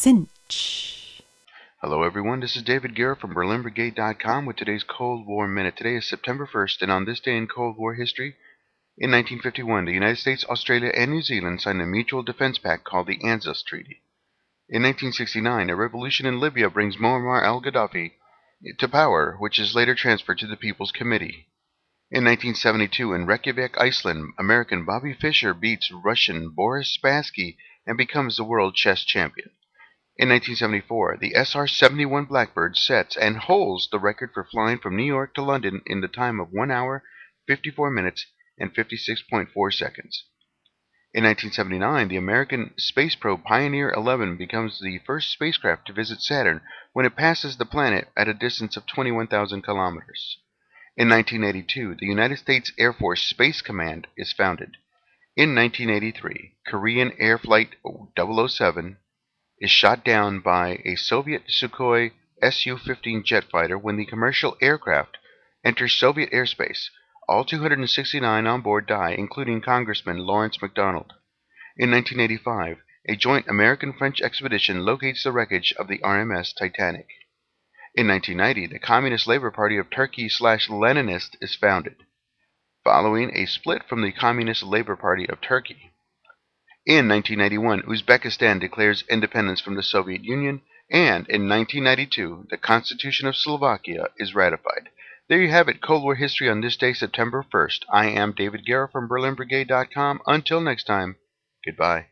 Cinch. Hello everyone, this is David Guerra from BerlinBrigade.com with today's Cold War Minute. Today is September 1st, and on this day in Cold War history, in 1951, the United States, Australia, and New Zealand signed a mutual defense pact called the ANZUS Treaty. In 1969, a revolution in Libya brings Muammar al-Gaddafi to power, which is later transferred to the People's Committee. In 1972, in Reykjavik, Iceland, American Bobby Fischer beats Russian Boris Spassky and becomes the world chess champion. In 1974, the SR-71 Blackbird sets and holds the record for flying from New York to London in the time of 1 hour, 54 minutes, and 56.4 seconds. In 1979, the American space probe Pioneer 11 becomes the first spacecraft to visit Saturn when it passes the planet at a distance of 21,000 kilometers. In 1982, the United States Air Force Space Command is founded. In 1983, Korean Air Flight 007 is shot down by a Soviet Sukhoi Su-15 jet fighter when the commercial aircraft enters Soviet airspace. All 269 on board die, including Congressman Lawrence MacDonald. In 1985, a joint American-French expedition locates the wreckage of the RMS Titanic. In 1990, the Communist Labor Party of Turkey/Leninist is founded, following a split from the Communist Labor Party of Turkey. In 1991, Uzbekistan declares independence from the Soviet Union, and in 1992, the Constitution of Slovakia is ratified. There you have it, Cold War history on this day, September 1st. I am David Guerra from BerlinBrigade.com. Until next time, goodbye.